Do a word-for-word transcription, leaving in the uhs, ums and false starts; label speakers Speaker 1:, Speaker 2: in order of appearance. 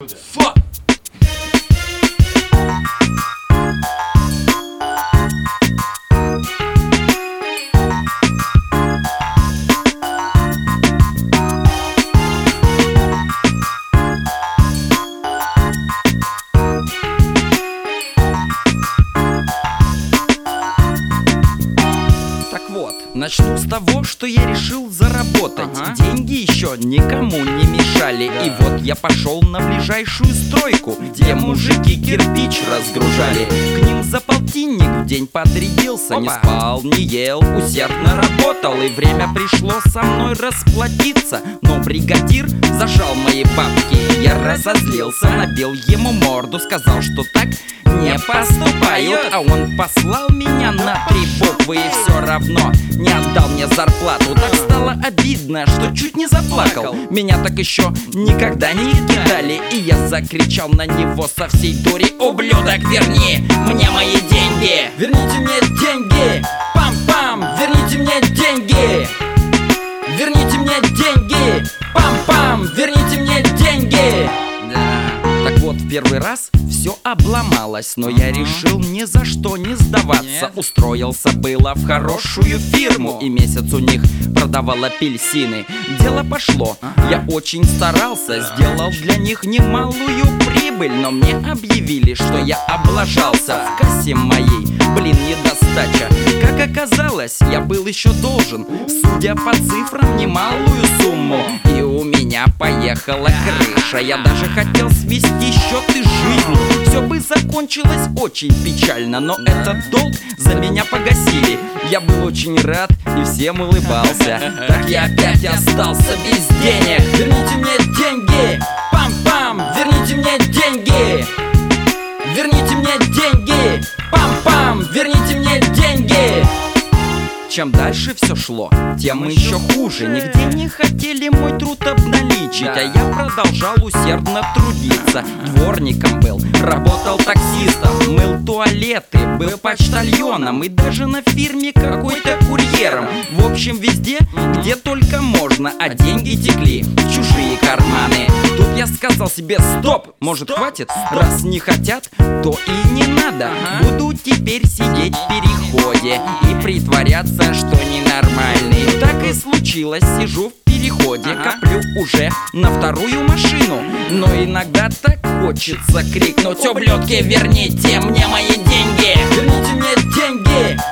Speaker 1: Фак!
Speaker 2: Начну с того, что я решил заработать. Ага. Деньги еще никому не мешали. Да. И вот я пошел на ближайшую стройку, где мужики кирпич разгружали. К ним за полтинник в день подрядился. Опа. Не спал, не ел, усердно работал. И время пришло со мной расплатиться. Но бригадир зажал мои бабки. Я разозлился, набил ему морду, сказал, что так не поступают. А он послал меня на три буквы и все равно не отдал мне зарплату. Так стало обидно, что чуть не заплакал. Меня так еще никогда не кидали. И я закричал на него со всей дури: ублюдок, верни мне мои деньги!
Speaker 1: Верните мне деньги! Пам-пам! Верните мне деньги! Верните мне деньги! Пам-пам! Верните мне деньги!
Speaker 2: Так вот, в первый раз все обломалось, но я решил ни за что не сдаваться. Устроился было в хорошую фирму и месяц у них продавал апельсины. Дело пошло, я очень старался, сделал для них немалую прибыль. Но мне объявили, что я облажался. В кассе моей, блин, недостача. Как оказалось, я был еще должен, судя по цифрам, немалую сумму. И у меня поехала крыша. Я даже хотел свести счеты с жизнью. Все бы закончилось очень печально, но этот долг за меня погасили. Я был очень рад и всем улыбался. Так я опять остался без денег.
Speaker 1: Верните мне деньги! Пам-пам! Верните мне деньги! Верните мне деньги! Пам-пам! Верните мне деньги!
Speaker 2: Чем дальше все шло, тем еще хуже. Нигде не хотели мой труд обналичить, а я продолжал усердно трудиться. Дворником был, работал таксистом, мыл туалеты, был почтальоном и даже на фирме какой-то курьером. В общем, везде, где только можно, а деньги текли в чужие карманы. Тут я сказал себе: стоп, может хватит? Раз не хотят, то и не надо. Буду теперь сидеть в переходе и притворяться, что ненормальный. Так и случилось, сижу в переходе, коплю уже на вторую машину. Но иногда так хочется крикнуть: ублюдки, верните мне мои деньги!
Speaker 1: Верните мне деньги!